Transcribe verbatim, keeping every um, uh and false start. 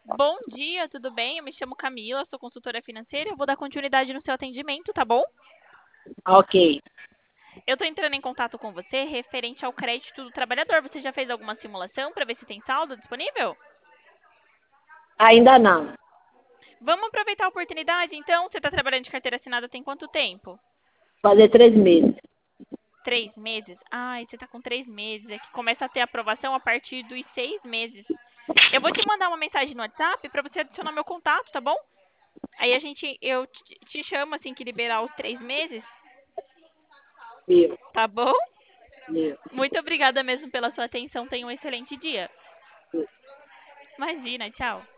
Bom dia, tudo bem? Eu me chamo Camila, sou consultora financeira. Eu vou dar continuidade no seu atendimento, tá bom? Ok. Eu tô entrando em contato com você referente ao crédito do trabalhador. Você já fez alguma simulação para ver se tem saldo disponível? Ainda não. Vamos aproveitar a oportunidade, então? Você está trabalhando de carteira assinada tem quanto tempo? Fazer três meses. Três meses? Ai, você está com três meses. É que começa a ter aprovação a partir dos seis meses. Eu vou te mandar uma mensagem no WhatsApp para você adicionar meu contato, tá bom? Aí a gente, eu te te chamo assim que liberar os três meses, Viu? tá bom? Viu? Muito obrigada mesmo pela sua atenção. Tenha um excelente dia. Imagina, tchau.